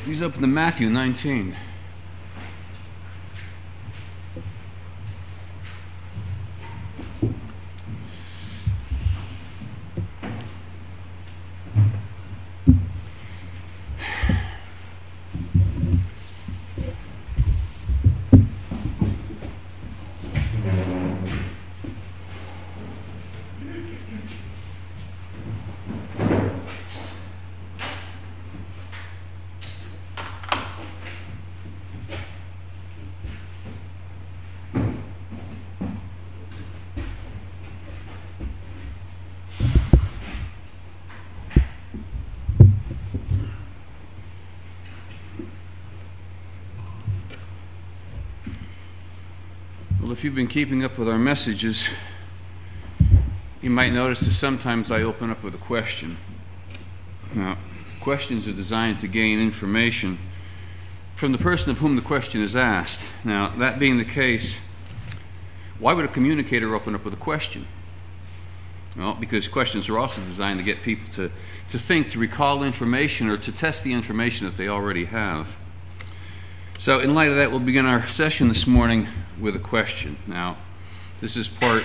Please open to Matthew 19. Well, if you've been keeping up with our messages, you might notice that sometimes I open up with a question. Now, questions are designed to gain information from the person of whom the question is asked. Now, that being the case, why would a communicator open up with a question? Well, because questions are also designed to get people to think, to recall information, or to test the information that they already have. So in light of that, we'll begin our session this morning with a question. Now, this is part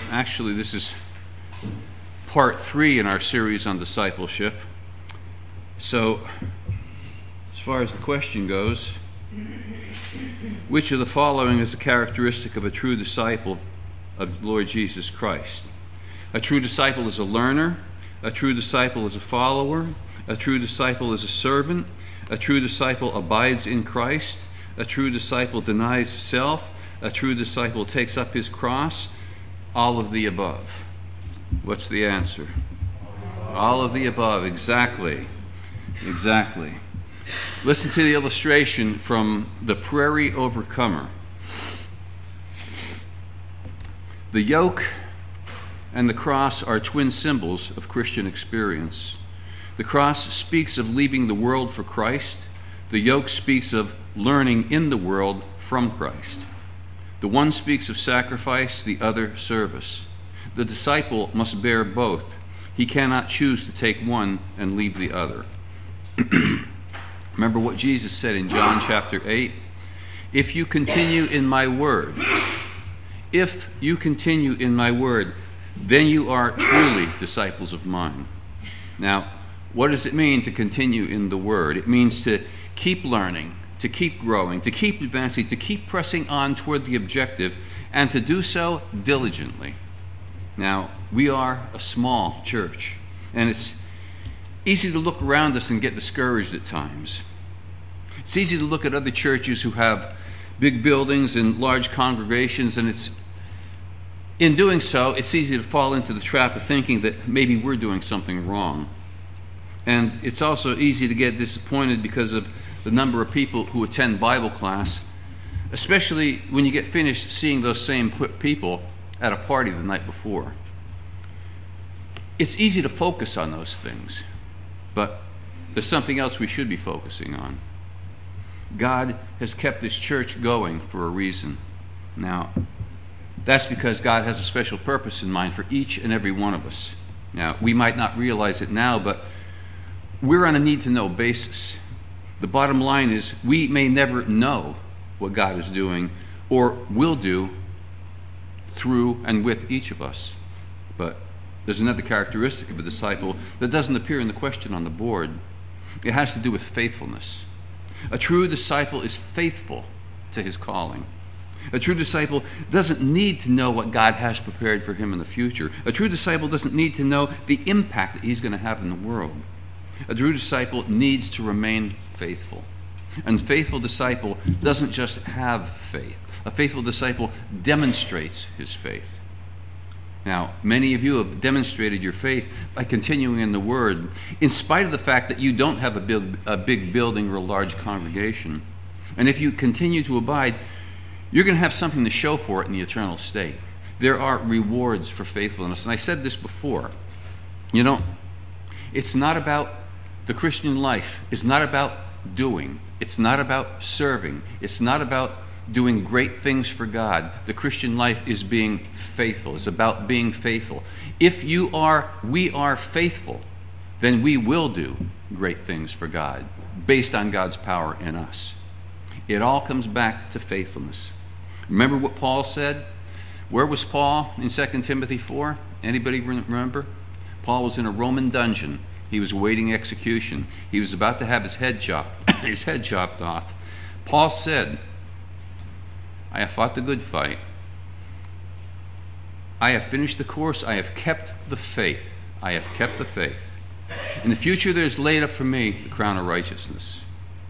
3 in our series on discipleship. So, as far as the question goes, which of the following is the characteristic of a true disciple of the Lord Jesus Christ? A true disciple is a learner. A true disciple is a follower. A true disciple is a servant. A true disciple abides in Christ. A true disciple denies self. A true disciple takes up his cross. All of the above. What's the answer? All of the above. Exactly. Listen to the illustration from The Prairie Overcomer. The yoke and the cross are twin symbols of Christian experience. The cross speaks of leaving the world for Christ. The yoke speaks of learning in the world from Christ. The one speaks of sacrifice, the other service. The disciple must bear both. He cannot choose to take one and leave the other. Remember what Jesus said in John chapter 8? If you continue in my word, then you are truly disciples of mine. Now, what does it mean to continue in the word? It means to keep learning, to keep growing, to keep advancing, to keep pressing on toward the objective, and to do so diligently. Now, we are a small church, and it's easy to look around us and get discouraged at times. It's easy to look at other churches who have big buildings and large congregations, and in doing so, it's easy to fall into the trap of thinking that maybe we're doing something wrong. And it's also easy to get disappointed because of the number of people who attend Bible class, especially when you get finished seeing those same people at a party the night before. It's easy to focus on those things, but there's something else we should be focusing on. God has kept this church going for a reason. Now, that's because God has a special purpose in mind for each and every one of us. Now, we might not realize it now, but we're on a need-to-know basis. The bottom line is we may never know what God is doing or will do through and with each of us. But there's another characteristic of a disciple that doesn't appear in the question on the board. It has to do with faithfulness. A true disciple is faithful to his calling. A true disciple doesn't need to know what God has prepared for him in the future. A true disciple doesn't need to know the impact that he's going to have in the world. A true disciple needs to remain faithful. And a faithful disciple doesn't just have faith. A faithful disciple demonstrates his faith. Now, many of you have demonstrated your faith by continuing in the Word, in spite of the fact that you don't have a big building or a large congregation. And if you continue to abide, you're going to have something to show for it in the eternal state. There are rewards for faithfulness. And I said this before. It's not about the Christian life. It's not about doing. It's not about serving. It's not about doing great things for God. The Christian life is being faithful. It's about being faithful. If we are faithful, then we will do great things for God. based on God's power in us. It all comes back to faithfulness. Remember what Paul said? Where was Paul in 2 Timothy 4? Anybody remember? Paul was in a Roman dungeon. He was awaiting execution. He was about to have his head chopped off. Paul said, I have fought the good fight. I have finished the course. I have kept the faith. I have kept the faith. In the future there is laid up for me the crown of righteousness.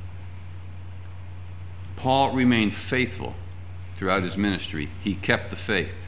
Paul remained faithful throughout his ministry. He kept the faith.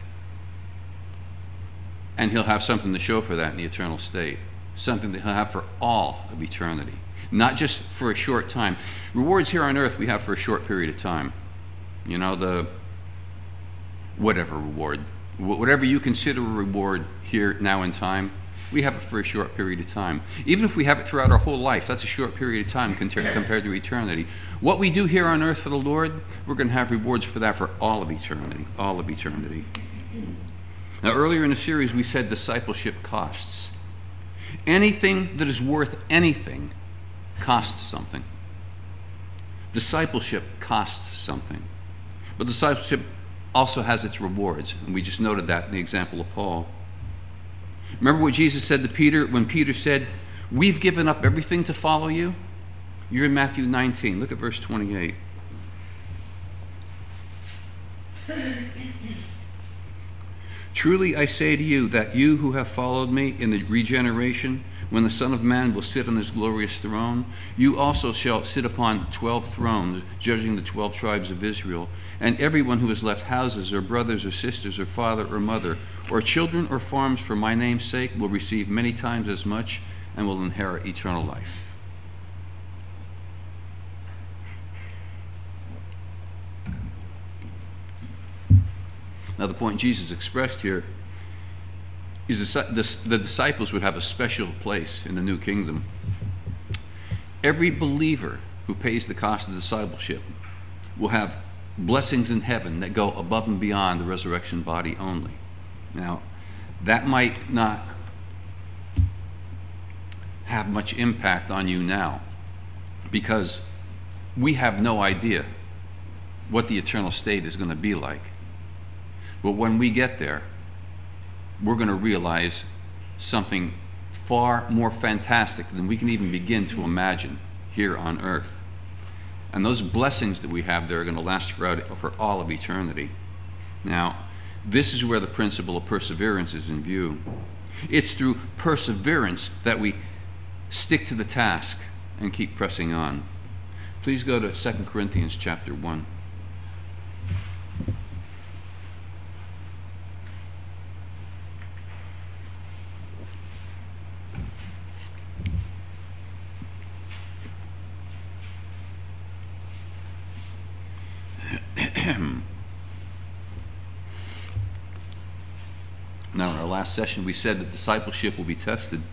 And he'll have something to show for that in the eternal state. Something that he'll have for all of eternity. Not just for a short time. Rewards here on earth we have for a short period of time. You know, the whatever reward. Whatever you consider a reward here now in time, we have it for a short period of time. Even if we have it throughout our whole life, that's a short period of time compared to eternity. What we do here on earth for the Lord, we're going to have rewards for that for all of eternity. All of eternity. Now, earlier in the series, we said discipleship costs. Anything that is worth anything costs something. Discipleship costs something. But discipleship also has its rewards, and we just noted that in the example of Paul. Remember what Jesus said to Peter when Peter said, we've given up everything to follow you? You're in Matthew 19. Look at verse 28. Truly I say to you that you who have followed me in the regeneration, when the Son of Man will sit on his glorious throne, you also shall sit upon 12 thrones, judging the 12 tribes of Israel. And everyone who has left houses or brothers or sisters or father or mother or children or farms for my name's sake will receive many times as much and will inherit eternal life. Now the point Jesus expressed here is the disciples would have a special place in the new kingdom. Every believer who pays the cost of discipleship will have blessings in heaven that go above and beyond the resurrection body only. Now, that might not have much impact on you now because we have no idea what the eternal state is going to be like. But when we get there, we're going to realize something far more fantastic than we can even begin to imagine here on earth. And those blessings that we have there are going to last for all of eternity. Now, this is where the principle of perseverance is in view. It's through perseverance that we stick to the task and keep pressing on. Please go to 2 Corinthians chapter 1. Now, in our last session, we said that discipleship will be tested.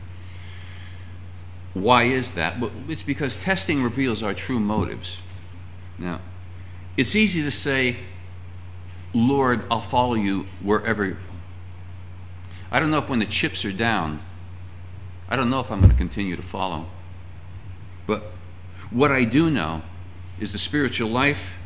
Why is that? Well, it's because testing reveals our true motives. Now, it's easy to say, Lord, I'll follow you wherever. I don't know if when the chips are down, I don't know if I'm going to continue to follow. But what I do know is in the spiritual life,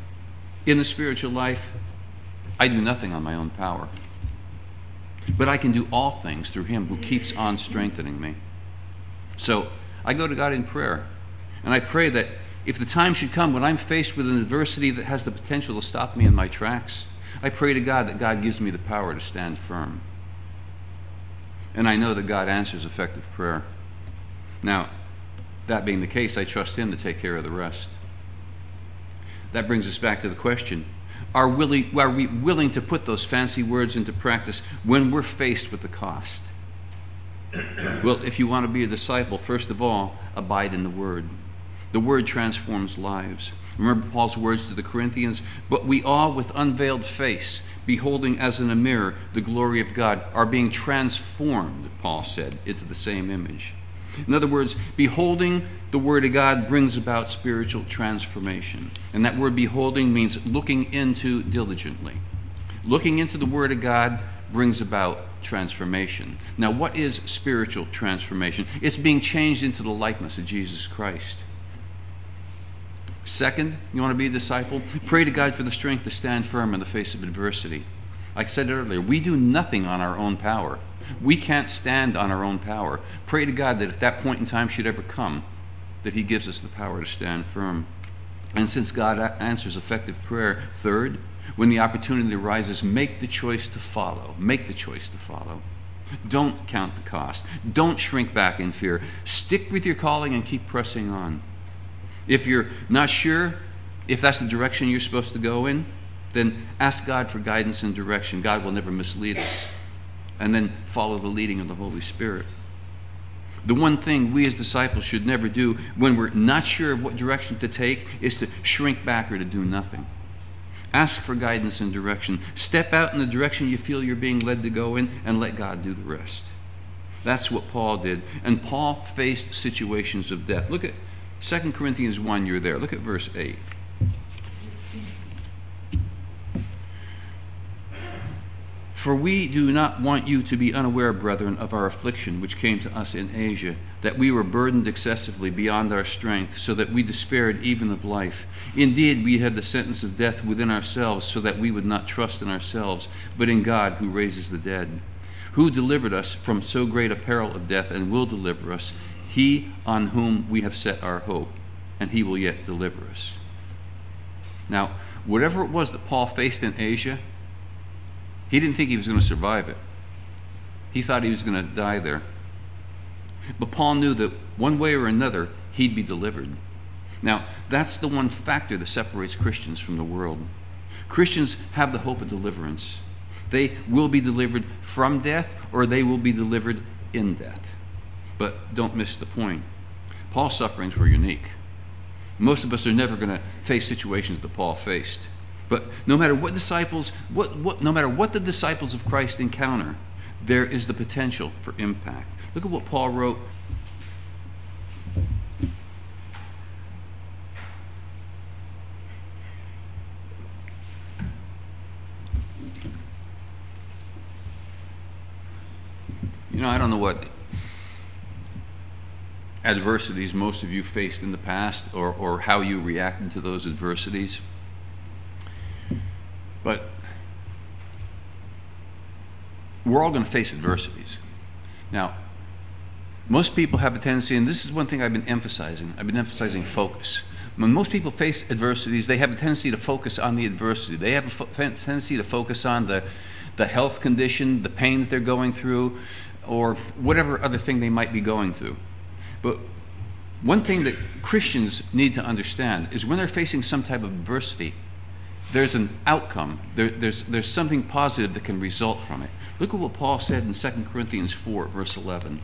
I do nothing on my own power. But I can do all things through him who keeps on strengthening me. So I go to God in prayer. And I pray that if the time should come when I'm faced with an adversity that has the potential to stop me in my tracks, I pray to God that God gives me the power to stand firm. And I know that God answers effective prayer. Now, that being the case, I trust him to take care of the rest. That brings us back to the question, are we willing to put those fancy words into practice when we're faced with the cost? Well, if you want to be a disciple, first of all, abide in the Word. The Word transforms lives. Remember Paul's words to the Corinthians, but we all with unveiled face, beholding as in a mirror the glory of God, are being transformed, Paul said, into the same image. In other words, beholding the Word of God brings about spiritual transformation. And that word beholding means looking into diligently. Looking into the Word of God brings about transformation. Now, what is spiritual transformation? It's being changed into the likeness of Jesus Christ. Second, you want to be a disciple? Pray to God for the strength to stand firm in the face of adversity. Like I said earlier, we do nothing on our own power. We can't stand on our own power. Pray to God that if that point in time should ever come, that he gives us the power to stand firm. And since God answers effective prayer, third, when the opportunity arises, make the choice to follow. Make the choice to follow. Don't count the cost. Don't shrink back in fear. Stick with your calling and keep pressing on. If you're not sure if that's the direction you're supposed to go in, then ask God for guidance and direction. God will never mislead us. And then follow the leading of the Holy Spirit. The one thing we as disciples should never do when we're not sure of what direction to take is to shrink back or to do nothing. Ask for guidance and direction. Step out in the direction you feel you're being led to go in and let God do the rest. That's what Paul did. And Paul faced situations of death. Look at 2 Corinthians 1, you're there. Look at verse 8. For we do not want you to be unaware, brethren, of our affliction which came to us in Asia, that we were burdened excessively beyond our strength, so that we despaired even of life. Indeed, we had the sentence of death within ourselves, so that we would not trust in ourselves, but in God who raises the dead, who delivered us from so great a peril of death and will deliver us, he on whom we have set our hope, and he will yet deliver us. Now, whatever it was that Paul faced in Asia, he didn't think he was going to survive it. He thought he was going to die there. But Paul knew that one way or another, he'd be delivered. Now, that's the one factor that separates Christians from the world. Christians have the hope of deliverance. They will be delivered from death, or they will be delivered in death. But don't miss the point. Paul's sufferings were unique. Most of us are never going to face situations that Paul faced. But no matter what no matter what the disciples of Christ encounter, there is the potential for impact. Look at what Paul wrote. I don't know what adversities most of you faced in the past, or how you reacted to those adversities. But we're all going to face adversities. Now, most people have a tendency, and this is one thing I've been emphasizing focus. When most people face adversities, they have a tendency to focus on the adversity. They have a tendency to focus on the health condition, the pain that they're going through, or whatever other thing they might be going through. But one thing that Christians need to understand is when they're facing some type of adversity, there's an outcome. There's something positive that can result from it. Look at what Paul said in 2 Corinthians 4, verse 11.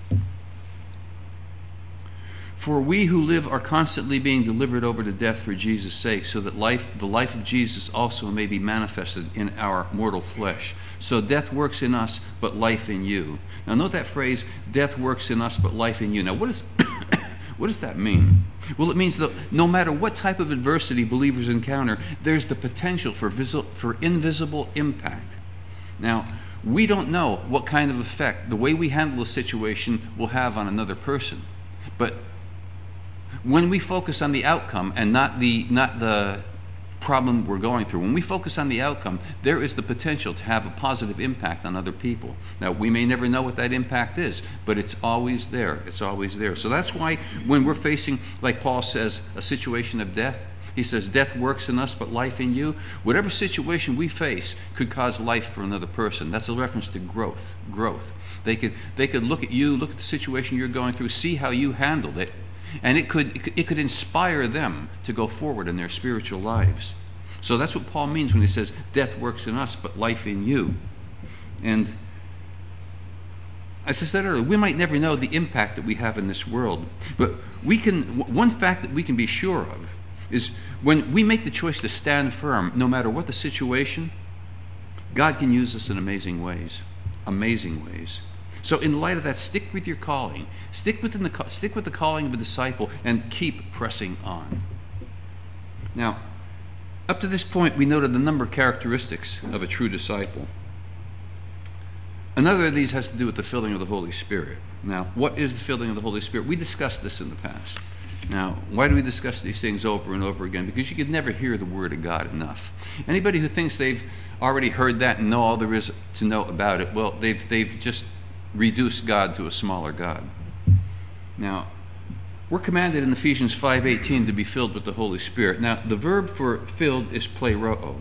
For we who live are constantly being delivered over to death for Jesus' sake, so that the life of Jesus also may be manifested in our mortal flesh. So death works in us, but life in you. Now note that phrase, death works in us, but life in you. Now what does that mean? Well, it means that no matter what type of adversity believers encounter, there's the potential for invisible impact. Now, we don't know what kind of effect the way we handle a situation will have on another person. But when we focus on the outcome and not the problem we're going through, when we focus on the outcome, there is the potential to have a positive impact on other people. Now, we may never know what that impact is, but it's always there. It's always there. So that's why when we're facing, like Paul says, a situation of death, he says, death works in us, but life in you. Whatever situation we face could cause life for another person. That's a reference to growth. They could look at you, look at the situation you're going through, see how you handled it, and it could inspire them to go forward in their spiritual lives. So that's what Paul means when he says, death works in us, but life in you. And as I said earlier, we might never know the impact that we have in this world, but one fact that we can be sure of is when we make the choice to stand firm, no matter what the situation, God can use us in amazing ways. Amazing ways. So in light of that, stick with your calling. Stick with the calling of a disciple and keep pressing on. Now, up to this point, we noted a number of characteristics of a true disciple. Another of these has to do with the filling of the Holy Spirit. Now, what is the filling of the Holy Spirit? We discussed this in the past. Now, why do we discuss these things over and over again? Because you could never hear the Word of God enough. Anybody who thinks they've already heard that and know all there is to know about it, well, they've just reduced God to a smaller God. Now, we're commanded in Ephesians 5:18 to be filled with the Holy Spirit. Now, the verb for filled is pleroo.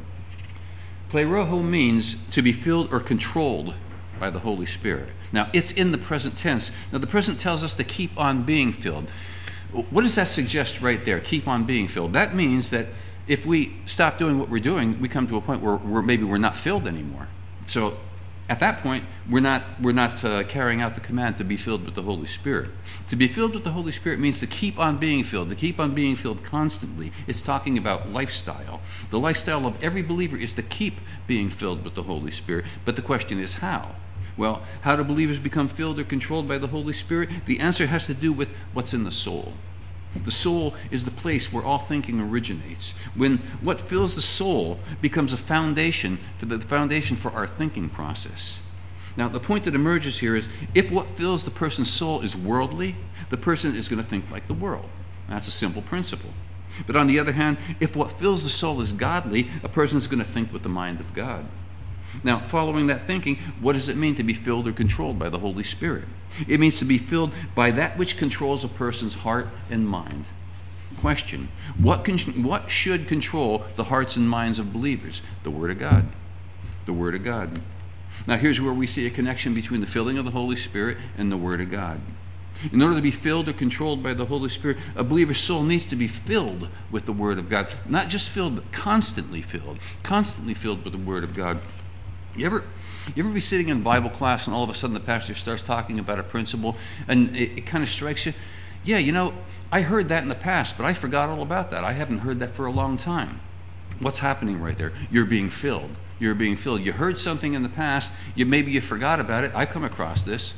Pleroo means to be filled or controlled by the Holy Spirit. Now, it's in the present tense. Now, the present tells us to keep on being filled. What does that suggest right there? Keep on being filled. That means that if we stop doing what we're doing, we come to a point where maybe we're not filled anymore. So at that point, we're not carrying out the command to be filled with the Holy Spirit. To be filled with the Holy Spirit means to keep on being filled, to keep on being filled constantly. It's talking about lifestyle. The lifestyle of every believer is to keep being filled with the Holy Spirit. But the question is how? Well, how do believers become filled or controlled by the Holy Spirit? The answer has to do with what's in the soul. The soul is the place where all thinking originates. When what fills the soul becomes a foundation for our thinking process. Now, the point that emerges here is if what fills the person's soul is worldly, the person is going to think like the world. That's a simple principle. But on the other hand, if what fills the soul is godly, a person is going to think with the mind of God. Now, following that thinking, what does it mean to be filled or controlled by the Holy Spirit? It means to be filled by that which controls a person's heart and mind. Question: what should control the hearts and minds of believers? The Word of God. The Word of God. Now, here's where we see a connection between the filling of the Holy Spirit and the Word of God. In order to be filled or controlled by the Holy Spirit, a believer's soul needs to be filled with the Word of God. Not just filled, but constantly filled with the Word of God. You ever be sitting in Bible class and all of a sudden the pastor starts talking about a principle and it kind of strikes you? Yeah, I heard that in the past, but I forgot all about that. I haven't heard that for a long time. What's happening right there? You're being filled. You're being filled. You heard something in the past. Maybe you forgot about it. I've come across this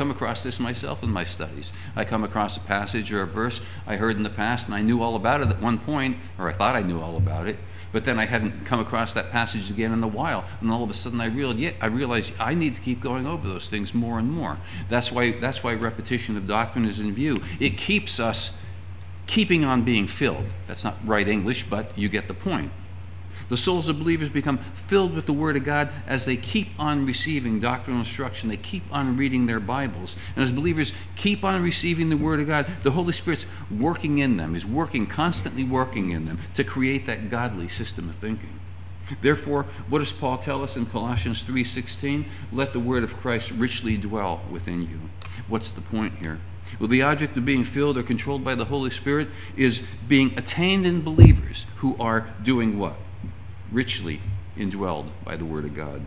myself in my studies. I come across a passage or a verse I heard in the past and I knew all about it at one point, or I thought I knew all about it. But then I hadn't come across that passage again in a while, and all of a sudden I realized I need to keep going over those things more and more. That's why repetition of doctrine is in view. It keeps us keeping on being filled. That's not right English, but you get the point. The souls of believers become filled with the Word of God as they keep on receiving doctrinal instruction. They keep on reading their Bibles. And as believers keep on receiving the Word of God, the Holy Spirit's working in them, is constantly working in them to create that godly system of thinking. Therefore, what does Paul tell us in Colossians 3:16? Let the Word of Christ richly dwell within you. What's the point here? Well, the object of being filled or controlled by the Holy Spirit is being attained in believers who are doing what? Richly indwelled by the Word of God.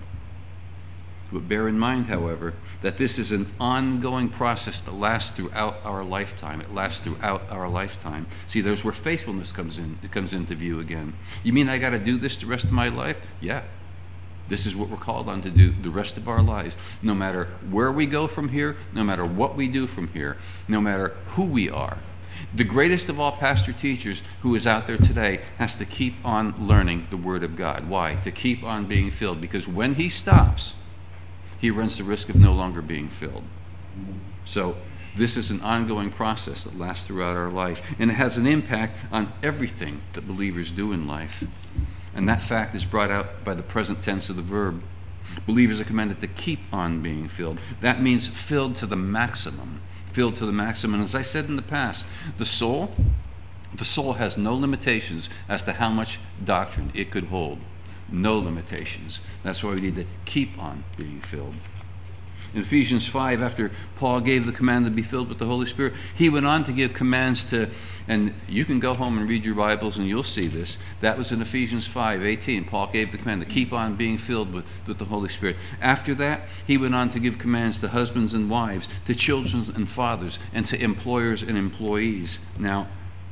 But bear in mind, however, that this is an ongoing process that lasts throughout our lifetime. It lasts throughout our lifetime. See, there's where faithfulness comes into view again. You mean I got to do this the rest of my life? Yeah. This is what we're called on to do the rest of our lives. No matter where we go from here, no matter what we do from here, no matter who we are. The greatest of all pastor teachers who is out there today has to keep on learning the Word of God. Why? To keep on being filled. Because when he stops, he runs the risk of no longer being filled. So this is an ongoing process that lasts throughout our life. And it has an impact on everything that believers do in life. And that fact is brought out by the present tense of the verb. Believers are commanded to keep on being filled. That means filled to the maximum. Filled to the maximum. And as I said in the past, the soul has no limitations as to how much doctrine it could hold. No limitations. That's why we need to keep on being filled. In Ephesians 5, after Paul gave the command to be filled with the Holy Spirit, he went on to give commands to, and you can go home and read your Bibles and you'll see this. That was in Ephesians 5:18. Paul gave the command to keep on being filled with the Holy Spirit. After that, he went on to give commands to husbands and wives, to children and fathers, and to employers and employees. Now,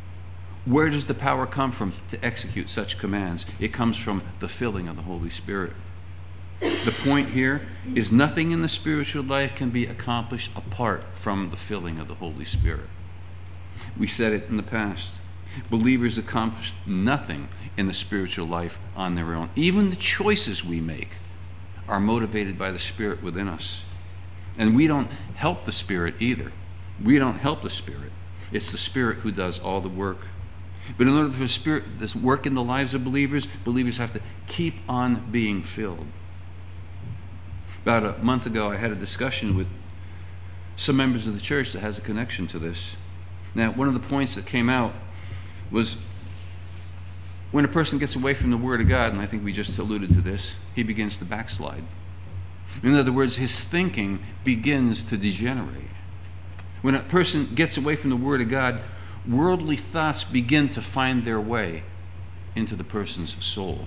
where does the power come from to execute such commands? It comes from the filling of the Holy Spirit. The point here is nothing in the spiritual life can be accomplished apart from the filling of the Holy Spirit. We said it in the past. Believers accomplish nothing in the spiritual life on their own. Even the choices we make are motivated by the Spirit within us. And we don't help the Spirit either. We don't help the Spirit. It's the Spirit who does all the work. But in order for the Spirit to work in the lives of believers, believers have to keep on being filled. About a month ago, I had a discussion with some members of the church that has a connection to this. Now, one of the points that came out was when a person gets away from the Word of God, and I think we just alluded to this, he begins to backslide. In other words, his thinking begins to degenerate. When a person gets away from the Word of God, worldly thoughts begin to find their way into the person's soul.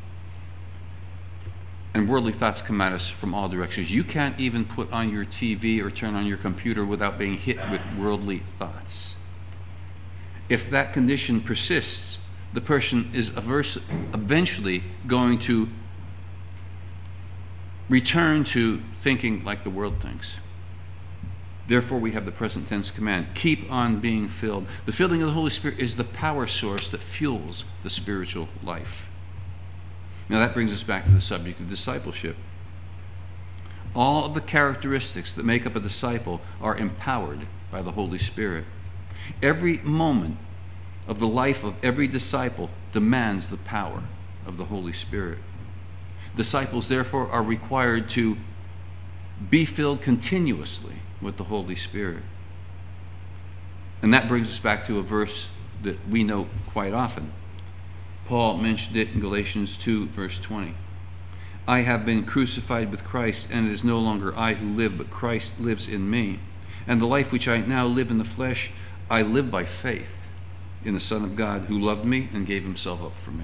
And worldly thoughts come at us from all directions. You can't even put on your TV or turn on your computer without being hit with worldly thoughts. If that condition persists, the person is eventually going to return to thinking like the world thinks. Therefore, we have the present tense command. Keep on being filled. The filling of the Holy Spirit is the power source that fuels the spiritual life. Now that brings us back to the subject of discipleship. All of the characteristics that make up a disciple are empowered by the Holy Spirit. Every moment of the life of every disciple demands the power of the Holy Spirit. Disciples, therefore, are required to be filled continuously with the Holy Spirit. And that brings us back to a verse that we know quite often. Paul mentioned it in Galatians 2, verse 20. I have been crucified with Christ, and it is no longer I who live, but Christ lives in me. And the life which I now live in the flesh, I live by faith in the Son of God, who loved me and gave himself up for me.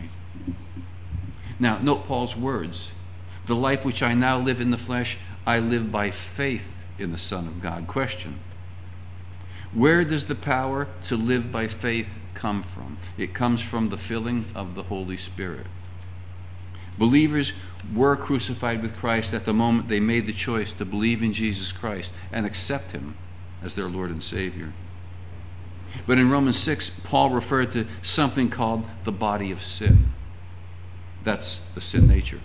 Now, note Paul's words. The life which I now live in the flesh, I live by faith in the Son of God. Question: where does the power to live by faith come from? It comes from the filling of the Holy Spirit. Believers were crucified with Christ at the moment they made the choice to believe in Jesus Christ and accept him as their Lord and Savior. But in Romans 6, Paul referred to something called the body of sin. That's the sin nature.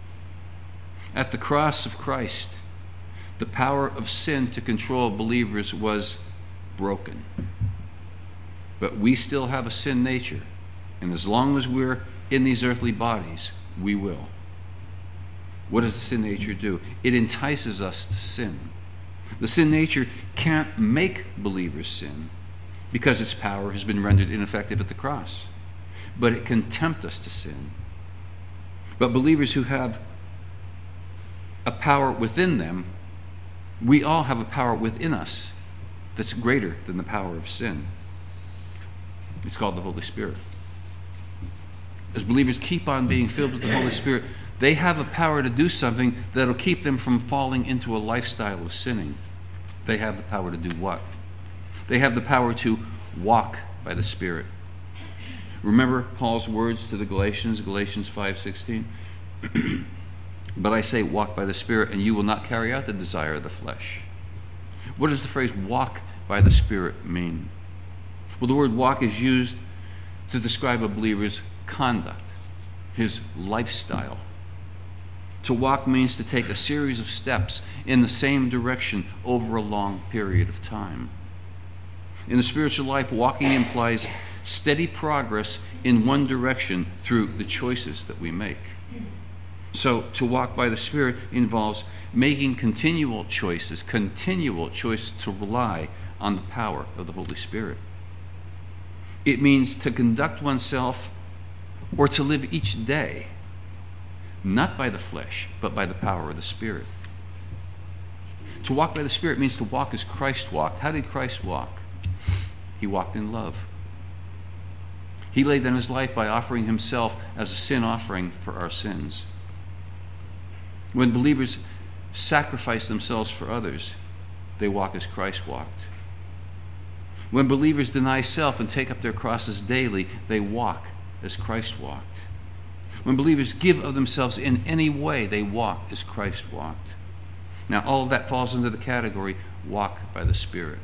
At the cross of Christ, the power of sin to control believers was broken. But we still have a sin nature, and as long as we're in these earthly bodies, we will. What does the sin nature do? It entices us to sin. The sin nature can't make believers sin because its power has been rendered ineffective at the cross. But it can tempt us to sin. But believers who have a power within them, we all have a power within us that's greater than the power of sin. It's called the Holy Spirit. As believers keep on being filled with the Holy Spirit, they have a power to do something that'll keep them from falling into a lifestyle of sinning. They have the power to do what? They have the power to walk by the Spirit. Remember Paul's words to the Galatians, Galatians 5:16? But I say, walk by the Spirit, and you will not carry out the desire of the flesh. What does the phrase walk by the Spirit mean? Well, the word walk is used to describe a believer's conduct, his lifestyle. To walk means to take a series of steps in the same direction over a long period of time. In the spiritual life, walking implies steady progress in one direction through the choices that we make. So to walk by the Spirit involves making continual choices to rely on the power of the Holy Spirit. It means to conduct oneself or to live each day, not by the flesh, but by the power of the Spirit. To walk by the Spirit means to walk as Christ walked. How did Christ walk? He walked in love. He laid down his life by offering himself as a sin offering for our sins. When believers sacrifice themselves for others, they walk as Christ walked. When believers deny self and take up their crosses daily, they walk as Christ walked. When believers give of themselves in any way, they walk as Christ walked. Now, all of that falls under the category, walk by the Spirit.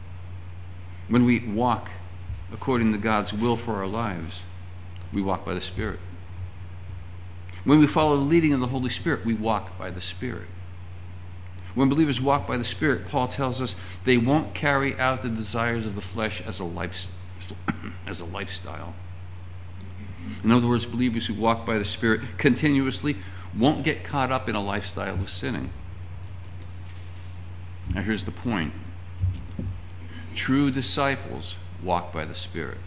When we walk according to God's will for our lives, we walk by the Spirit. When we follow the leading of the Holy Spirit, we walk by the Spirit. When believers walk by the Spirit, Paul tells us they won't carry out the desires of the flesh as a lifestyle. In other words, believers who walk by the Spirit continuously won't get caught up in a lifestyle of sinning. Now here's the point. True disciples walk by the Spirit.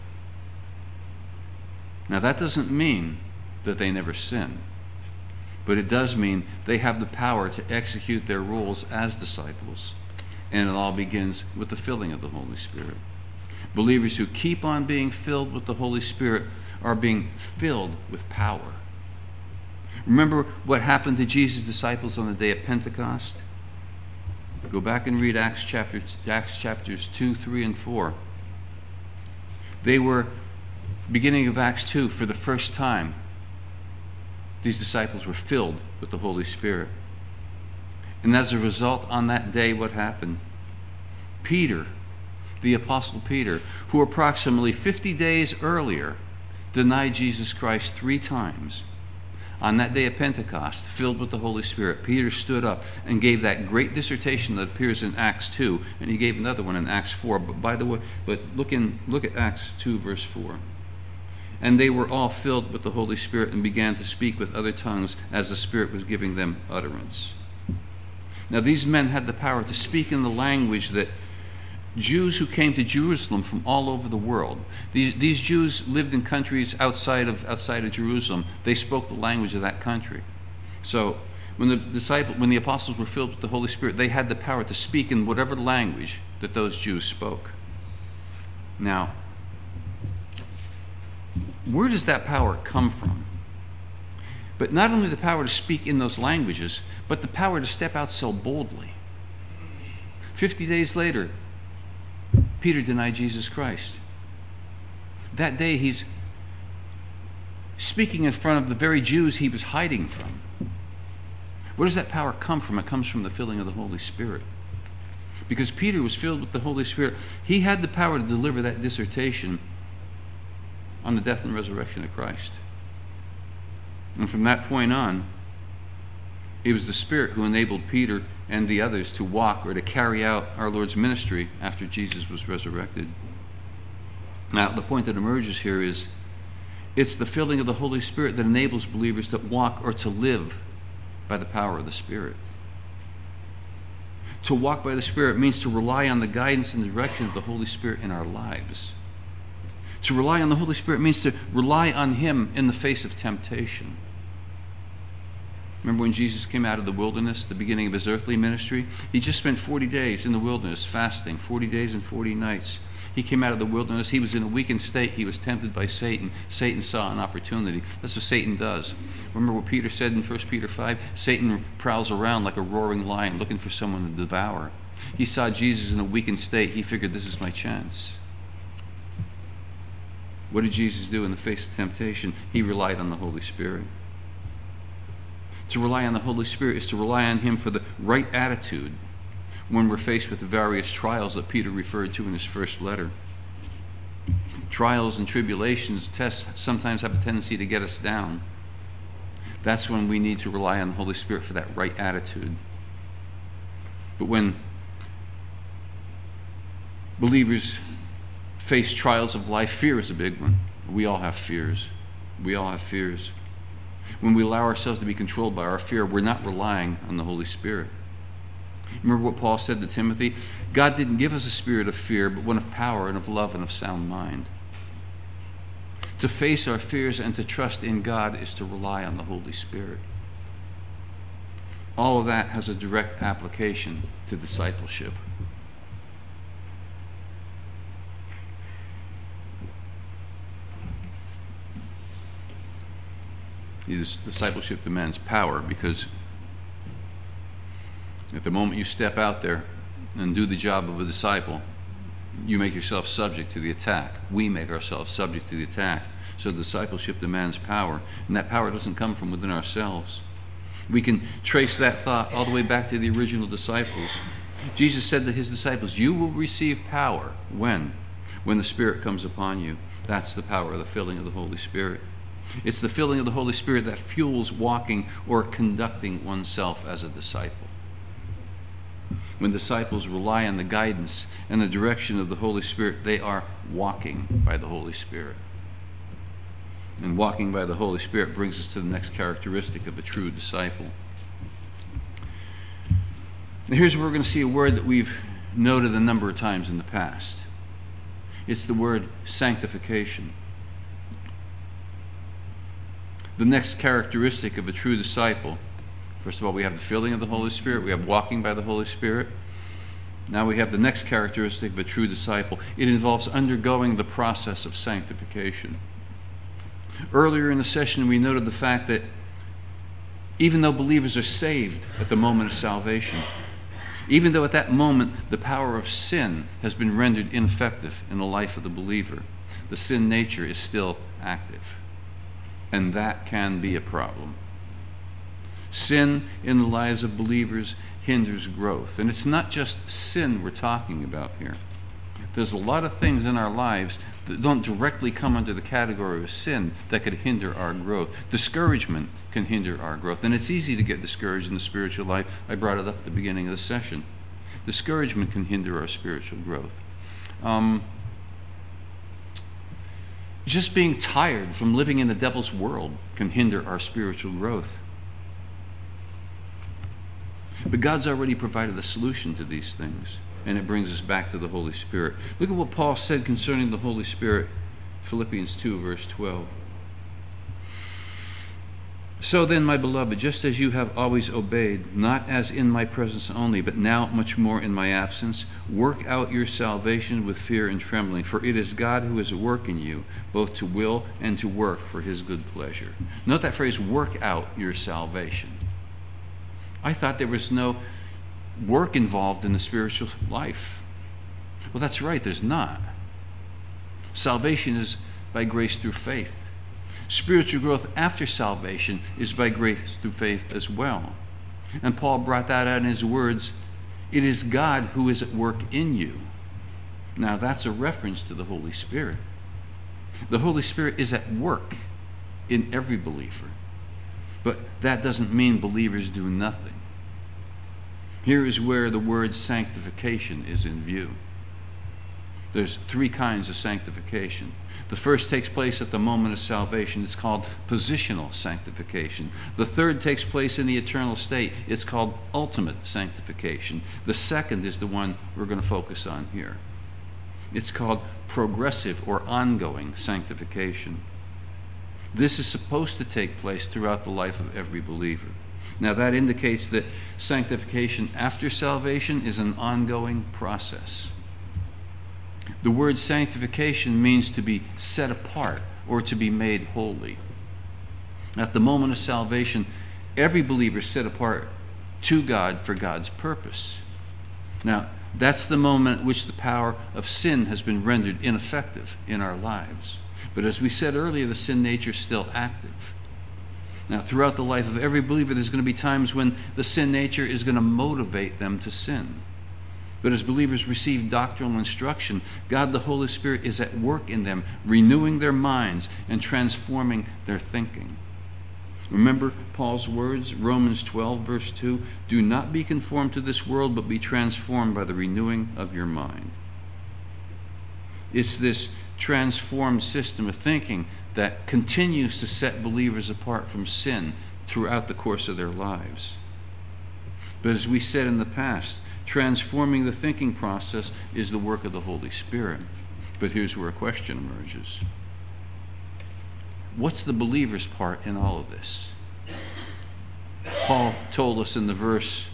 Now that doesn't mean that they never sin, but it does mean they have the power to execute their roles as disciples, and it all begins with the filling of the Holy Spirit. Believers who keep on being filled with the Holy Spirit are being filled with power. Remember what happened to Jesus' disciples on the day of Pentecost? Go back and read Acts chapters 2, 3, and 4. They were, beginning of Acts 2, for the first time, these disciples were filled with the Holy Spirit. And as a result, on that day, what happened? Peter, the Apostle Peter, who approximately 50 days earlier denied Jesus Christ 3 times, on that day of Pentecost, filled with the Holy Spirit, Peter stood up and gave that great dissertation that appears in Acts 2, and he gave another one in Acts 4. But look at Acts 2, verse 4. And they were all filled with the Holy Spirit and began to speak with other tongues as the Spirit was giving them utterance. Now these men had the power to speak in the language that Jews who came to Jerusalem from all over the world. These Jews lived in countries outside of Jerusalem. They spoke the language of that country. So when the apostles were filled with the Holy Spirit, they had the power to speak in whatever language that those Jews spoke. Now, where does that power come from? But not only the power to speak in those languages, but the power to step out so boldly. 50 days later, Peter denied Jesus Christ. That day he's speaking in front of the very Jews he was hiding from. Where does that power come from? It comes from the filling of the Holy Spirit. Because Peter was filled with the Holy Spirit, he had the power to deliver that dissertation on the death and resurrection of Christ. And from that point on, it was the Spirit who enabled Peter and the others to walk or to carry out our Lord's ministry after Jesus was resurrected. Now, the point that emerges here is it's the filling of the Holy Spirit that enables believers to walk or to live by the power of the Spirit. To walk by the Spirit means to rely on the guidance and direction of the Holy Spirit in our lives. To rely on the Holy Spirit means to rely on Him in the face of temptation. Remember when Jesus came out of the wilderness, the beginning of his earthly ministry? He just spent 40 days in the wilderness fasting, 40 days and 40 nights. He came out of the wilderness. He was in a weakened state. He was tempted by Satan. Satan saw an opportunity. That's what Satan does. Remember what Peter said in 1 Peter 5? Satan prowls around like a roaring lion looking for someone to devour. He saw Jesus in a weakened state. He figured, this is my chance. What did Jesus do in the face of temptation? He relied on the Holy Spirit. To rely on the Holy Spirit is to rely on Him for the right attitude when we're faced with the various trials that Peter referred to in his first letter. Trials and tribulations, tests sometimes have a tendency to get us down. That's when we need to rely on the Holy Spirit for that right attitude. But when believers face trials of life, fear is a big one. We all have fears. We all have fears. When we allow ourselves to be controlled by our fear, we're not relying on the Holy Spirit. Remember what Paul said to Timothy? God didn't give us a spirit of fear, but one of power and of love and of sound mind. To face our fears and to trust in God is to rely on the Holy Spirit. All of that has a direct application to discipleship. Discipleship demands power because at the moment you step out there and do the job of a disciple, you make yourself subject to the attack. We make ourselves subject to the attack. So discipleship demands power, and that power doesn't come from within ourselves. We can trace that thought all the way back to the original disciples. Jesus said to his disciples, you will receive power when the Spirit comes upon you. That's the power of the filling of the Holy Spirit. It's the filling of the Holy Spirit that fuels walking or conducting oneself as a disciple. When disciples rely on the guidance and the direction of the Holy Spirit, they are walking by the Holy Spirit. And walking by the Holy Spirit brings us to the next characteristic of a true disciple. And here's where we're going to see a word that we've noted a number of times in the past. It's the word sanctification. The next characteristic of a true disciple, first of all, we have the filling of the Holy Spirit. We have walking by the Holy Spirit. Now we have the next characteristic of a true disciple. It involves undergoing the process of sanctification. Earlier in the session, we noted the fact that even though believers are saved at the moment of salvation, even though at that moment the power of sin has been rendered ineffective in the life of the believer, the sin nature is still active. And that can be a problem. Sin in the lives of believers hinders growth. And it's not just sin we're talking about here. There's a lot of things in our lives that don't directly come under the category of sin that could hinder our growth. Discouragement can hinder our growth. And it's easy to get discouraged in the spiritual life. I brought it up at the beginning of the session. Discouragement can hinder our spiritual growth. Just being tired from living in the devil's world can hinder our spiritual growth. But God's already provided a solution to these things, and it brings us back to the Holy Spirit. Look at what Paul said concerning the Holy Spirit, Philippians 2, verse 12. So then, my beloved, just as you have always obeyed, not as in my presence only, but now much more in my absence, work out your salvation with fear and trembling, for it is God who is at work in you, both to will and to work for his good pleasure. Note that phrase, work out your salvation. I thought there was no work involved in the spiritual life. Well, that's right, there's not. Salvation is by grace through faith. Spiritual growth after salvation is by grace through faith as well. And Paul brought that out in his words, it is God who is at work in you. Now that's a reference to the Holy Spirit. The Holy Spirit is at work in every believer. But that doesn't mean believers do nothing. Here is where the word sanctification is in view. There's three kinds of sanctification. The first takes place at the moment of salvation. It's called positional sanctification. The third takes place in the eternal state. It's called ultimate sanctification. The second is the one we're going to focus on here. It's called progressive or ongoing sanctification. This is supposed to take place throughout the life of every believer. Now that indicates that sanctification after salvation is an ongoing process. The word sanctification means to be set apart or to be made holy. At the moment of salvation, every believer is set apart to God for God's purpose. Now, that's the moment at which the power of sin has been rendered ineffective in our lives. But as we said earlier, the sin nature is still active. Now, throughout the life of every believer, there's going to be times when the sin nature is going to motivate them to sin. But as believers receive doctrinal instruction, God the Holy Spirit is at work in them, renewing their minds and transforming their thinking. Remember Paul's words, Romans 12, verse 2, do not be conformed to this world, but be transformed by the renewing of your mind. It's this transformed system of thinking that continues to set believers apart from sin throughout the course of their lives. But as we said in the past, transforming the thinking process is the work of the Holy Spirit. But here's where a question emerges. What's the believer's part in all of this? Paul told us in the verse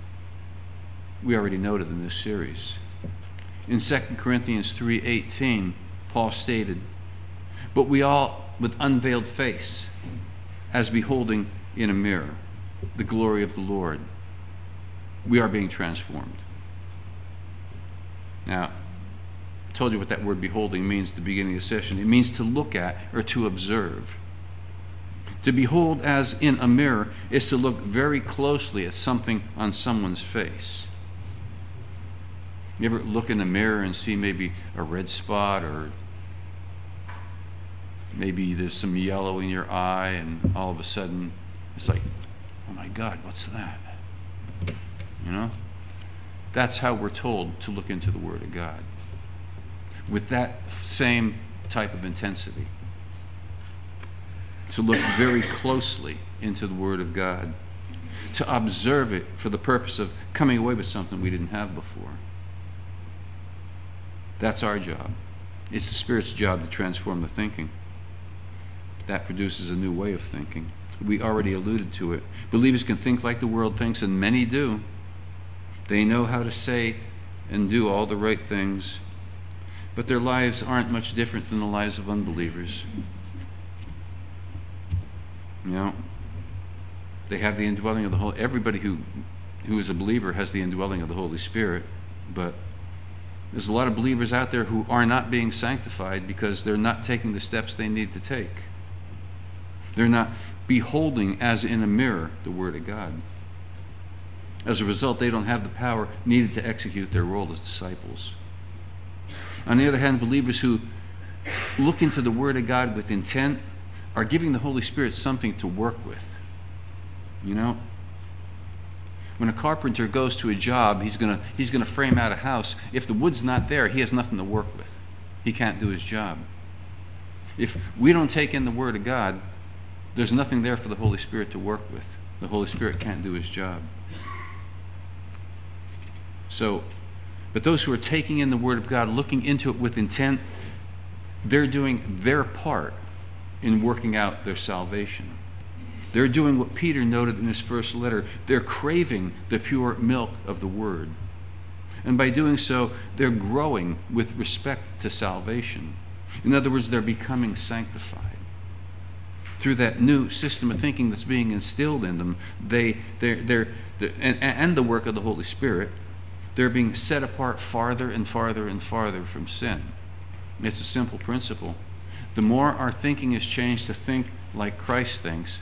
we already noted in this series. In 2 Corinthians 3:18, Paul stated, but we all, with unveiled face, as beholding in a mirror the glory of the Lord, we are being transformed. Now, I told you what that word beholding means at the beginning of the session. It means to look at or to observe. To behold as in a mirror is to look very closely at something on someone's face. You ever look in a mirror and see maybe a red spot, or maybe there's some yellow in your eye, and all of a sudden it's like, oh my God, what's that? You know? That's how we're told to look into the Word of God, with that same type of intensity. To look very closely into the Word of God, to observe it for the purpose of coming away with something we didn't have before. That's our job. It's the Spirit's job to transform the thinking. That produces a new way of thinking. We already alluded to it. Believers can think like the world thinks, and many do. They know how to say and do all the right things, but their lives aren't much different than the lives of unbelievers. You know, they have the indwelling of the Holy. Everybody who is a believer has the indwelling of the Holy Spirit, but there's a lot of believers out there who are not being sanctified because they're not taking the steps they need to take. They're not beholding as in a mirror the Word of God. As a result, they don't have the power needed to execute their role as disciples. On the other hand, believers who look into the Word of God with intent are giving the Holy Spirit something to work with. You know, when a carpenter goes to a job, he's going to frame out a house. If the wood's not there, he has nothing to work with. He can't do his job. If we don't take in the Word of God, there's nothing there for the Holy Spirit to work with. The Holy Spirit can't do his job. So, but those who are taking in the Word of God, looking into it with intent, they're doing their part in working out their salvation. They're doing what Peter noted in his first letter. They're craving the pure milk of the Word. And by doing so, they're growing with respect to salvation. In other words, they're becoming sanctified. Through that new system of thinking that's being instilled in them, and the work of the Holy Spirit, they're being set apart farther and farther and farther from sin. It's a simple principle. The more our thinking is changed to think like Christ thinks,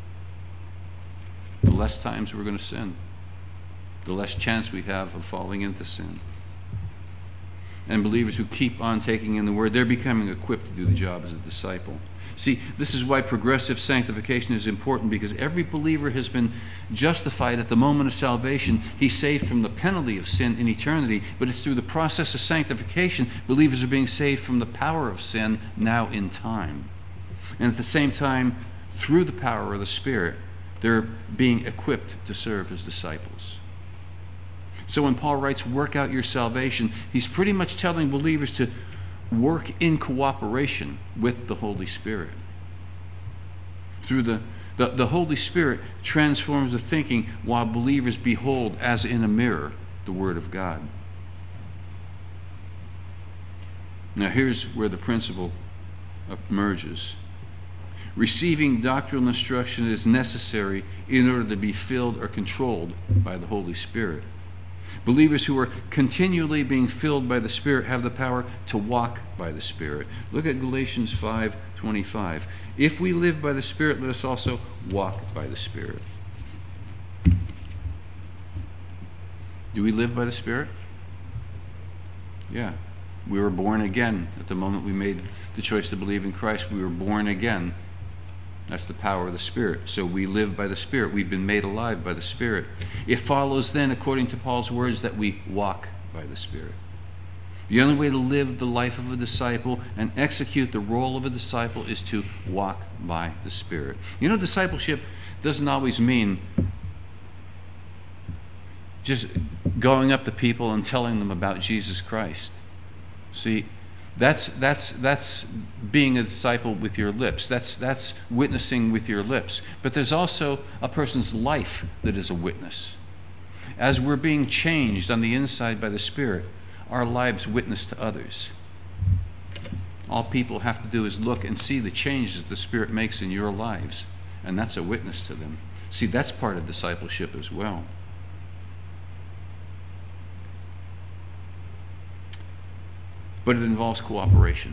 the less times we're going to sin, the less chance we have of falling into sin. And believers who keep on taking in the Word, they're becoming equipped to do the job as a disciple. See, this is why progressive sanctification is important, because every believer has been justified at the moment of salvation. He's saved from the penalty of sin in eternity, but it's through the process of sanctification believers are being saved from the power of sin now in time. And at the same time, through the power of the Spirit, they're being equipped to serve as disciples. So when Paul writes, work out your salvation, he's pretty much telling believers to work in cooperation with the Holy Spirit. Through the Holy Spirit transforms the thinking while believers behold as in a mirror the Word of God. Now here's where the principle emerges. Receiving doctrinal instruction is necessary in order to be filled or controlled by the Holy Spirit. Believers who are continually being filled by the Spirit have the power to walk by the Spirit. Look at Galatians 5:25. If we live by the Spirit, let us also walk by the Spirit. Do we live by the Spirit? Yeah. We were born again. At the moment we made the choice to believe in Christ, we were born again. That's the power of the Spirit. So we live by the Spirit. We've been made alive by the Spirit. It follows then, according to Paul's words, that we walk by the Spirit. The only way to live the life of a disciple and execute the role of a disciple is to walk by the Spirit. You know, discipleship doesn't always mean just going up to people and telling them about Jesus Christ. See, that's being a disciple with your lips. That's witnessing with your lips. But there's also a person's life that is a witness. As we're being changed on the inside by the Spirit, our lives witness to others. All people have to do is look and see the changes the Spirit makes in your lives, and that's a witness to them. See, that's part of discipleship as well. But it involves cooperation.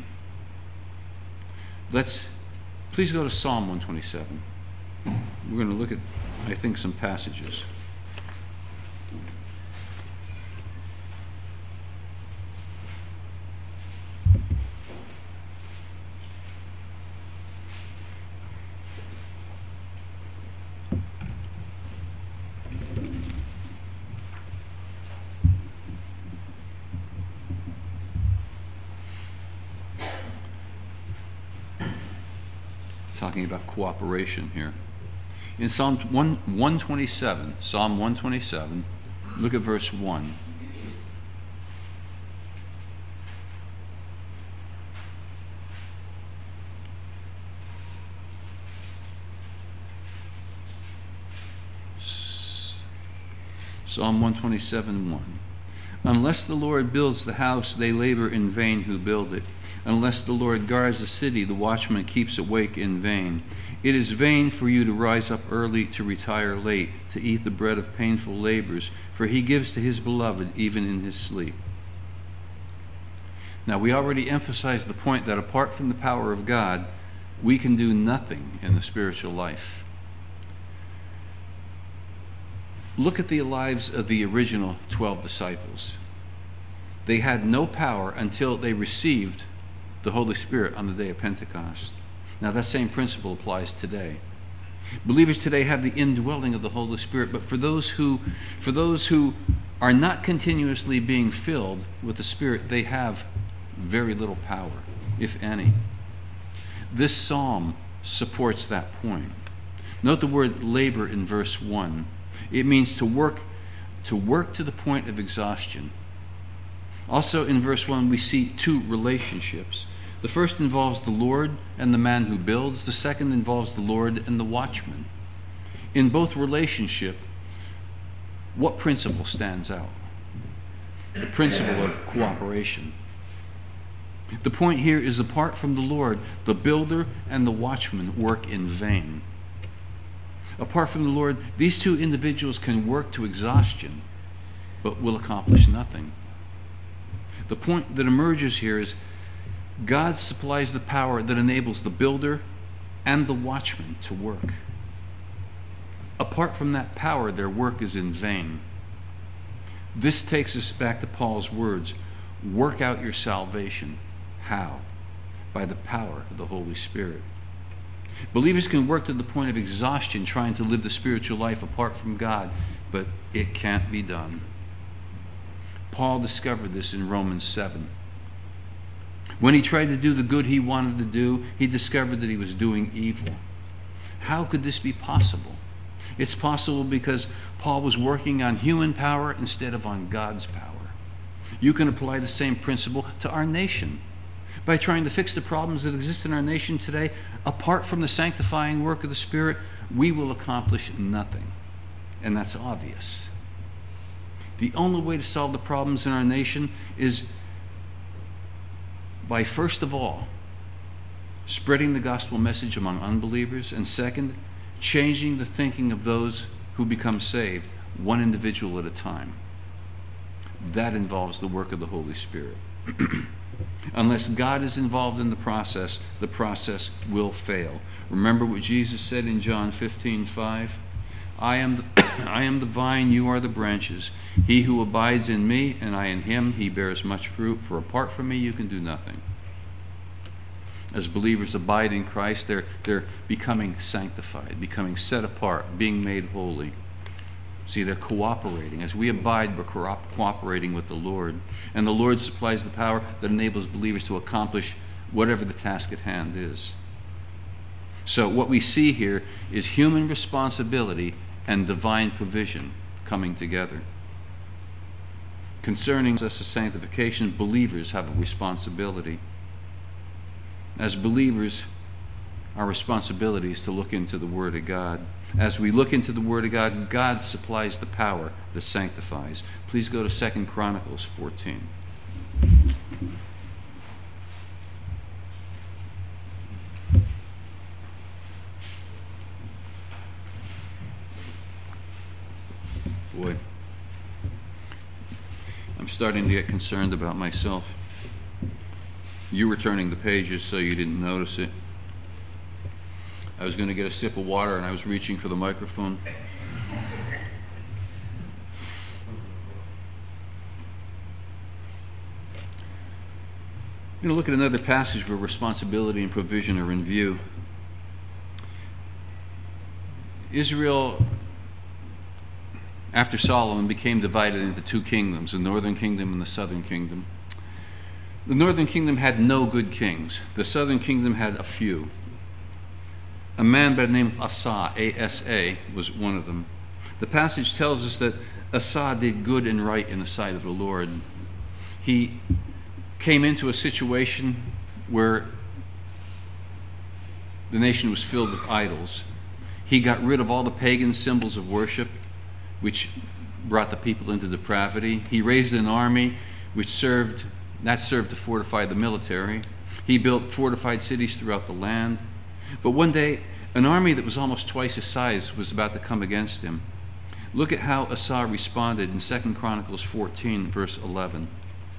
Please go to Psalm 127. We're going to look at, I think, some passages. talking about cooperation here. In Psalm 127, look at verse 1. Psalm 127:1. Unless the Lord builds the house, they labor in vain who build it. Unless the Lord guards the city, the watchman keeps awake in vain. It is vain for you to rise up early, to retire late, to eat the bread of painful labors, for he gives to his beloved even in his sleep. Now, we already emphasized the point that apart from the power of God, we can do nothing in the spiritual life. Look at the lives of the original 12 disciples. They had no power until they received the Holy Spirit on the day of Pentecost. Now, that same principle applies today. Believers today have the indwelling of the Holy Spirit, but for those who are not continuously being filled with the Spirit, they have very little power, if any. This psalm supports that point. Note the word labor in verse 1. It means to work to the point of exhaustion. Also in verse 1, we see two relationships. The first involves the Lord and the man who builds. The second involves the Lord and the watchman. In both relationships, what principle stands out? The principle of cooperation. The point here is, apart from the Lord, the builder and the watchman work in vain. Apart from the Lord, these two individuals can work to exhaustion, but will accomplish nothing. The point that emerges here is God supplies the power that enables the builder and the watchman to work. Apart from that power, their work is in vain. This takes us back to Paul's words, work out your salvation. How? By the power of the Holy Spirit. Believers can work to the point of exhaustion trying to live the spiritual life apart from God, but it can't be done. Paul discovered this in Romans 7. When he tried to do the good he wanted to do, he discovered that he was doing evil. How could this be possible? It's possible because Paul was working on human power instead of on God's power. You can apply the same principle to our nation. By trying to fix the problems that exist in our nation today, apart from the sanctifying work of the Spirit, we will accomplish nothing. And that's obvious. The only way to solve the problems in our nation is by, first of all, spreading the gospel message among unbelievers, and second, changing the thinking of those who become saved, one individual at a time. That involves the work of the Holy Spirit. Unless God is involved in the process will fail. Remember what Jesus said in John 15:5? I am the vine, you are the branches. He who abides in me and I in him, he bears much fruit, for apart from me you can do nothing. As believers abide in Christ, they're becoming sanctified, becoming set apart, being made holy. See, they're cooperating. As we abide, we're cooperating with the Lord. And the Lord supplies the power that enables believers to accomplish whatever the task at hand is. So what we see here is human responsibility and divine provision coming together. Concerning the process of sanctification, believers have a responsibility. As believers, our responsibility is to look into the Word of God. As we look into the Word of God, God supplies the power that sanctifies. Please go to 2 Chronicles 14. Boy, I'm starting to get concerned about myself. You were turning the pages so you didn't notice it. I was going to get a sip of water and I was reaching for the microphone. I'm going to look at another passage where responsibility and provision are in view. Israel, after Solomon, became divided into two kingdoms, the northern kingdom and the southern kingdom. The northern kingdom had no good kings. The southern kingdom had a few. A man by the name of Asa, A-S-A, was one of them. The passage tells us that Asa did good and right in the sight of the Lord. He came into a situation where the nation was filled with idols. He got rid of all the pagan symbols of worship, which brought the people into depravity. He raised an army which served to fortify the military. He built fortified cities throughout the land. But one day, an army that was almost twice his size was about to come against him. Look at how Asa responded in 2 Chronicles 14, verse 11.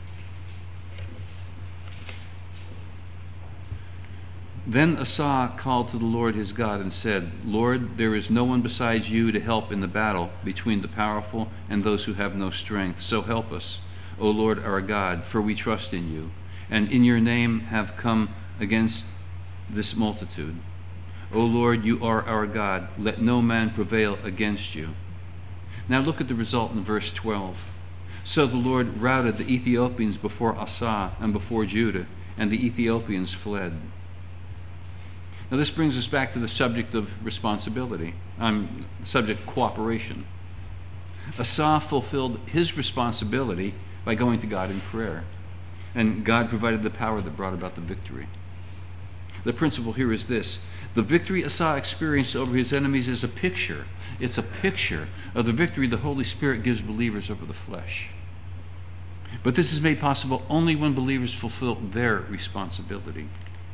Then Asa called to the Lord his God and said, Lord, there is no one besides you to help in the battle between the powerful and those who have no strength. So help us, O Lord our God, for we trust in you, and in your name have come against this multitude. O Lord, you are our God. Let no man prevail against you. Now look at the result in verse 12. So the Lord routed the Ethiopians before Asa and before Judah, and the Ethiopians fled. Now this brings us back to the subject of responsibility, the subject cooperation. Asa fulfilled his responsibility by going to God in prayer, and God provided the power that brought about the victory. The principle here is this: the victory Asa experienced over his enemies is a picture. It's a picture of the victory the Holy Spirit gives believers over the flesh. But this is made possible only when believers fulfill their responsibility.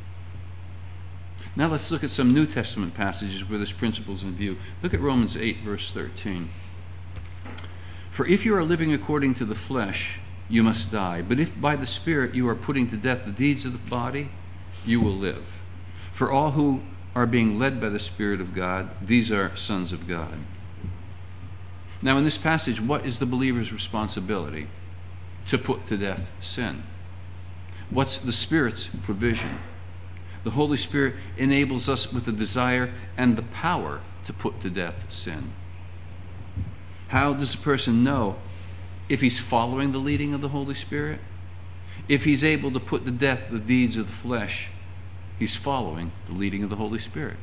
Now let's look at some New Testament passages where this principle is in view. Look at Romans 8, verse 13. For if you are living according to the flesh, you must die. But if by the Spirit you are putting to death the deeds of the body, you will live. For all who are being led by the Spirit of God, these are sons of God. Now in this passage, what is the believer's responsibility? To put to death sin. What's the Spirit's provision? The Holy Spirit enables us with the desire and the power to put to death sin. How does a person know if he's following the leading of the Holy Spirit? If he's able to put to death the deeds of the flesh, he's following the leading of the Holy Spirit.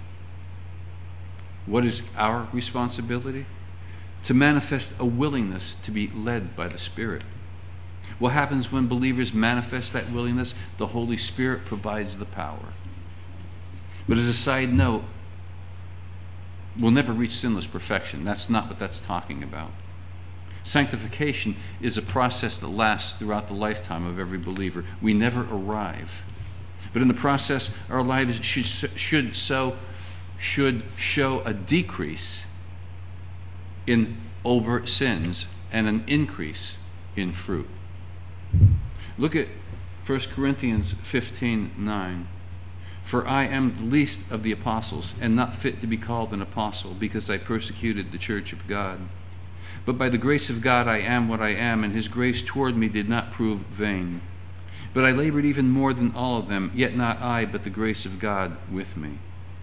What is our responsibility? To manifest a willingness to be led by the Spirit. What happens when believers manifest that willingness? The Holy Spirit provides the power. But as a side note, we'll never reach sinless perfection. That's not what that's talking about. Sanctification is a process that lasts throughout the lifetime of every believer. We never arrive. But in the process, our lives should show a decrease in overt sins and an increase in fruit. Look at 1 Corinthians 15:9. For I am the least of the apostles, and not fit to be called an apostle, because I persecuted the church of God. But by the grace of God I am what I am, and his grace toward me did not prove vain. But I labored even more than all of them, yet not I, but the grace of God with me.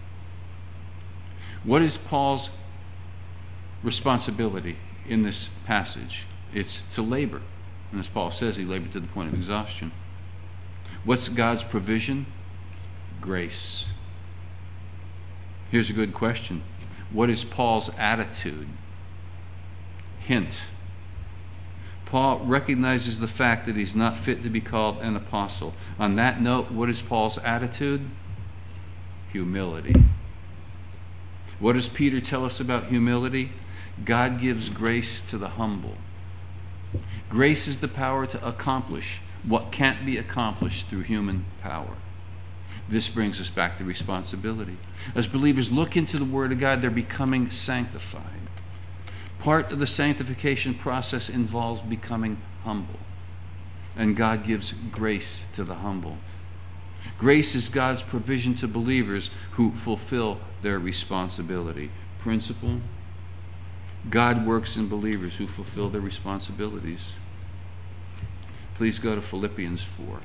What is Paul's responsibility in this passage? It's to labor. And as Paul says, he labored to the point of exhaustion. What's God's provision? Grace. Here's a good question. What is Paul's attitude? Hint. Paul recognizes the fact that he's not fit to be called an apostle. On that note, what is Paul's attitude? Humility. What does Peter tell us about humility? God gives grace to the humble. Grace is the power to accomplish what can't be accomplished through human power. This brings us back to responsibility. As believers look into the Word of God, they're becoming sanctified. Part of the sanctification process involves becoming humble. And God gives grace to the humble. Grace is God's provision to believers who fulfill their responsibility. Principle: God works in believers who fulfill their responsibilities. Please go to Philippians 4.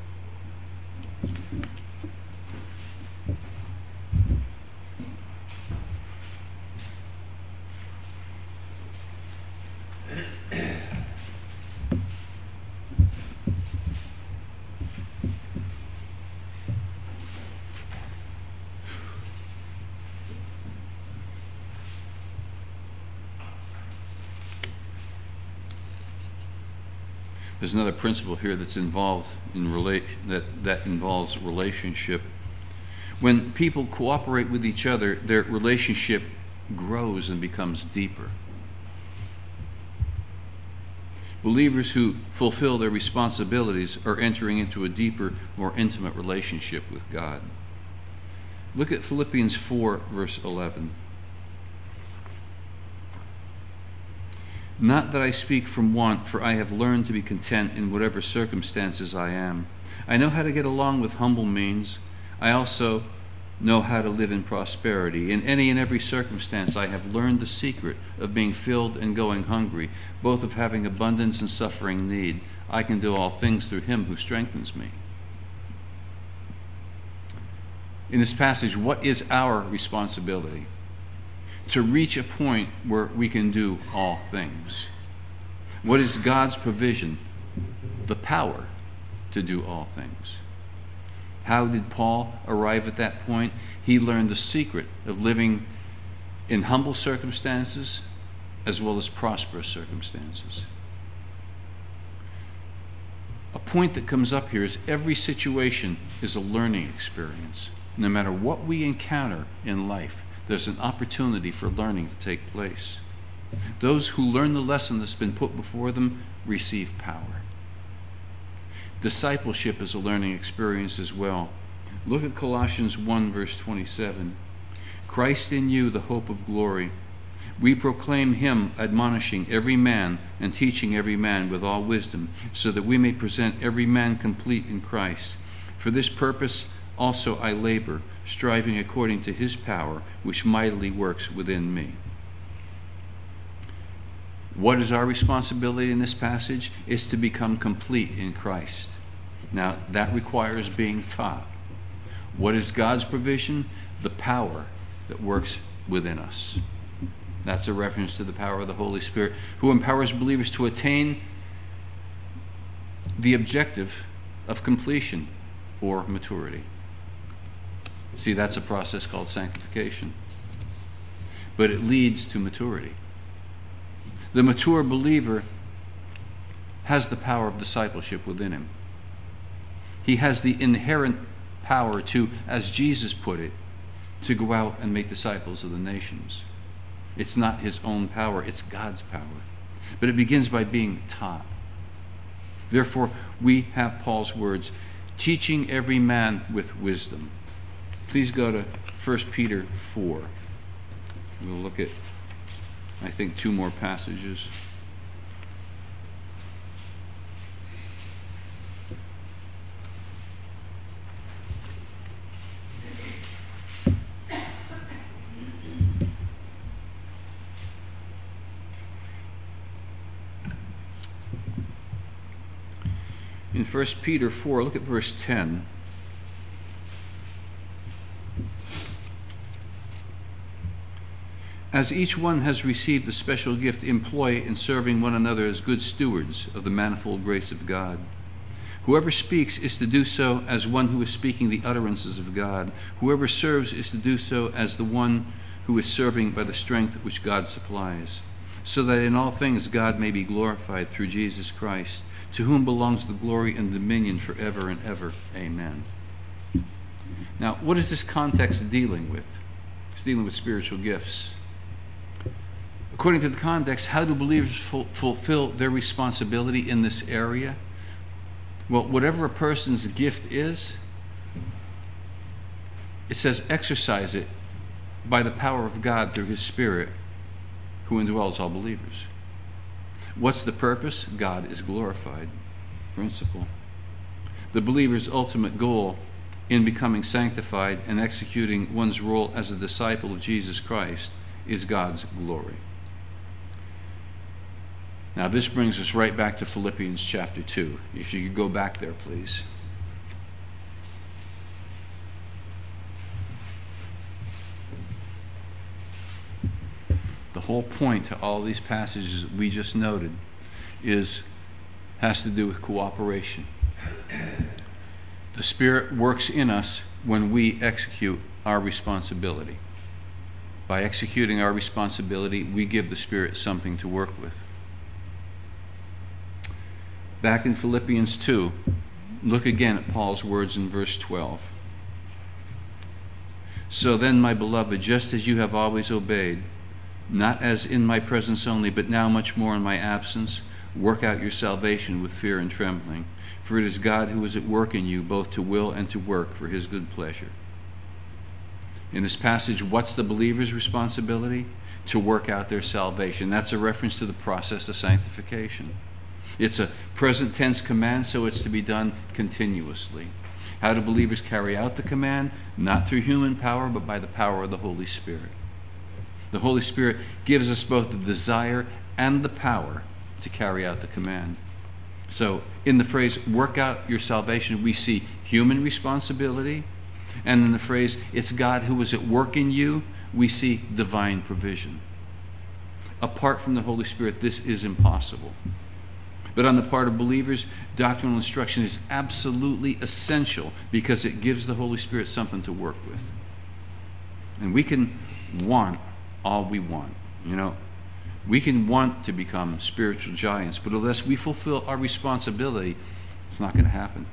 There's another principle here that's involved in that involves relationship. When people cooperate with each other, their relationship grows and becomes deeper. Believers who fulfill their responsibilities are entering into a deeper, more intimate relationship with God. Look at Philippians 4, verse 11. Not that I speak from want, for I have learned to be content in whatever circumstances I am. I know how to get along with humble means. I also know how to live in prosperity. In any and every circumstance, I have learned the secret of being filled and going hungry, both of having abundance and suffering need. I can do all things through him who strengthens me. In this passage, what is our responsibility? To reach a point where we can do all things. What is God's provision? The power to do all things. How did Paul arrive at that point? He learned the secret of living in humble circumstances as well as prosperous circumstances. A point that comes up here is every situation is a learning experience. No matter what we encounter in life, there's an opportunity for learning to take place. Those who learn the lesson that's been put before them receive power. Discipleship is a learning experience as well. Look at Colossians 1, verse 27. Christ in you, the hope of glory. We proclaim him, admonishing every man and teaching every man with all wisdom, so that we may present every man complete in Christ. For this purpose also I labor, striving according to his power, which mightily works within me. What is our responsibility in this passage? Is to become complete in Christ. Now, that requires being taught. What is God's provision? The power that works within us. That's a reference to the power of the Holy Spirit, who empowers believers to attain the objective of completion or maturity. See, that's a process called sanctification. But it leads to maturity. The mature believer has the power of discipleship within him. He has the inherent power to, as Jesus put it, to go out and make disciples of the nations. It's not his own power, it's God's power. But it begins by being taught. Therefore, we have Paul's words, teaching every man with wisdom. Please go to 1 Peter 4. We'll look at, I think, two more passages. In 1 Peter 4, look at verse 10. As each one has received a special gift, employ it in serving one another as good stewards of the manifold grace of God. Whoever speaks is to do so as one who is speaking the utterances of God. Whoever serves is to do so as the one who is serving by the strength which God supplies, so that in all things God may be glorified through Jesus Christ, to whom belongs the glory and dominion forever and ever. Amen. Now, what is this context dealing with? It's dealing with spiritual gifts. According to the context, how do believers fulfill their responsibility in this area? Well, whatever a person's gift is, it says exercise it by the power of God through his Spirit, who indwells all believers. What's the purpose? God is glorified. Principle. The believer's ultimate goal in becoming sanctified and executing one's role as a disciple of Jesus Christ is God's glory. Now, this brings us right back to Philippians chapter 2. If you could go back there, please. The whole point to all these passages we just noted has to do with cooperation. The Spirit works in us when we execute our responsibility. By executing our responsibility, we give the Spirit something to work with. Back in Philippians 2, look again at Paul's words in verse 12. So then, my beloved, just as you have always obeyed, not as in my presence only, but now much more in my absence, work out your salvation with fear and trembling. For it is God who is at work in you, both to will and to work for his good pleasure. In this passage, what's the believer's responsibility? To work out their salvation. That's a reference to the process of sanctification. It's a present tense command, so it's to be done continuously. How do believers carry out the command? Not through human power, but by the power of the Holy Spirit. The Holy Spirit gives us both the desire and the power to carry out the command. So in the phrase, work out your salvation, we see human responsibility. And in the phrase, it's God who is at work in you, we see divine provision. Apart from the Holy Spirit, this is impossible. But on the part of believers, doctrinal instruction is absolutely essential because it gives the Holy Spirit something to work with. And we can want all we want. We can want to become spiritual giants, but unless we fulfill our responsibility, it's not going to happen.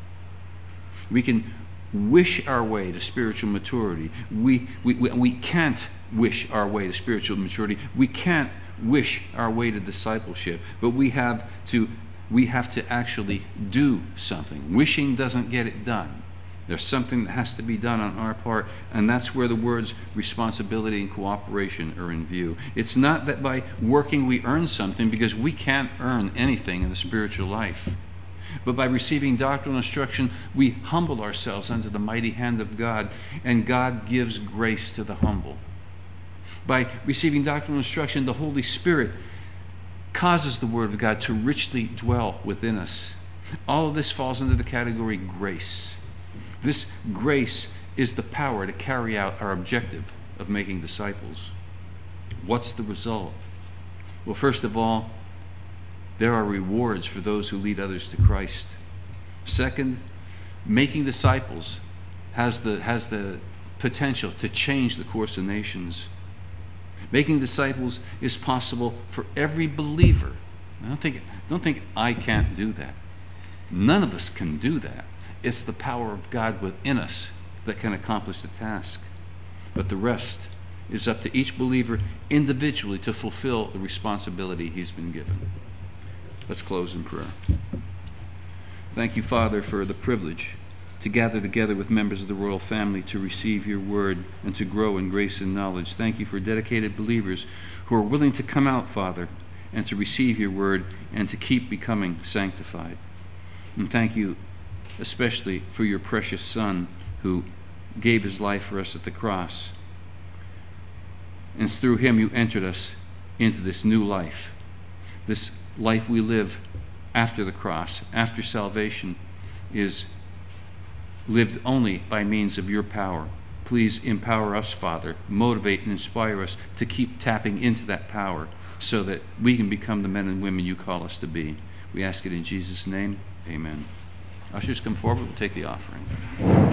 We can wish our way to spiritual maturity. We can't wish our way to spiritual maturity. We can't wish our way to discipleship, but we have to actually do something. Wishing doesn't get it done. There's something that has to be done on our part, and that's where the words responsibility and cooperation are in view. It's not that by working we earn something, because we can't earn anything in the spiritual life. But by receiving doctrinal instruction, we humble ourselves under the mighty hand of God, and God gives grace to the humble. By receiving doctrinal instruction, the Holy Spirit causes the Word of God to richly dwell within us. All of this falls under the category grace. This grace is the power to carry out our objective of making disciples. What's the result? Well, first of all, there are rewards for those who lead others to Christ. Second, making disciples has the potential to change the course of nations. Making disciples is possible for every believer. Don't think I can't do that. None of us can do that. It's the power of God within us that can accomplish the task. But the rest is up to each believer individually to fulfill the responsibility he's been given. Let's close in prayer. Thank you, Father, for the privilege to gather together with members of the royal family to receive your word and to grow in grace and knowledge. Thank you for dedicated believers who are willing to come out, Father, and to receive your word and to keep becoming sanctified. And thank you especially for your precious Son who gave his life for us at the cross. And through him you entered us into this new life. This life we live after the cross, after salvation, is lived only by means of your power. Please empower us, Father, motivate and inspire us to keep tapping into that power so that we can become the men and women you call us to be. We ask it in Jesus' name. Amen. Ushers, come forward. We'll take the offering.